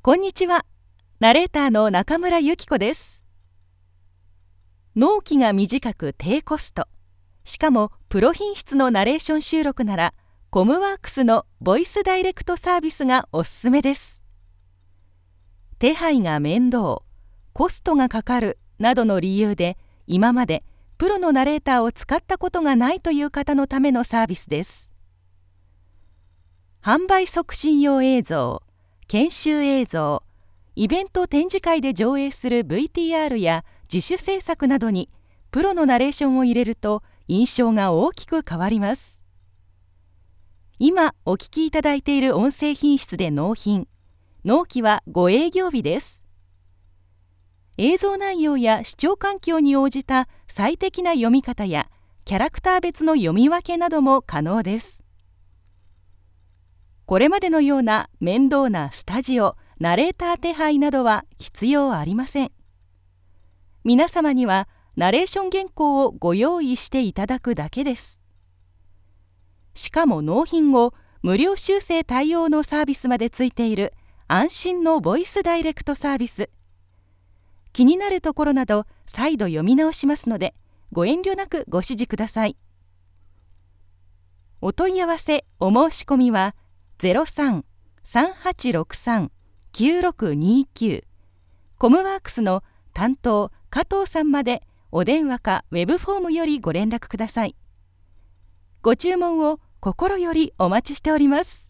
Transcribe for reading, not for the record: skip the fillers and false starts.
こんにちは。ナレーターの中村由紀子です。納期が短く低コスト、しかもプロ品質のナレーション収録なら、コムワークスのボイスダイレクトサービスがおすすめです。手配が面倒、コストがかかるなどの理由で、今までプロのナレーターを使ったことがないという方のためのサービスです。販売促進用映像、研修映像、イベント展示会で上映する VTR や自主制作などにプロのナレーションを入れると印象が大きく変わります。今お聞きいただいている音声品質で納品、納期はご営業日です。映像内容や視聴環境に応じた最適な読み方やキャラクター別の読み分けなども可能です。これまでのような面倒なスタジオ、ナレーター手配などは必要ありません。皆様にはナレーション原稿をご用意していただくだけです。しかも納品後、無料修正対応のサービスまでついている安心のボイスダイレクトサービス。気になるところなど再度読み直しますので、ご遠慮なくご指示ください。お問い合わせ、お申し込みは03-3863-9629 コムワークスの担当加藤さんまでお電話かウェブフォームよりご連絡ください。ご注文を心よりお待ちしております。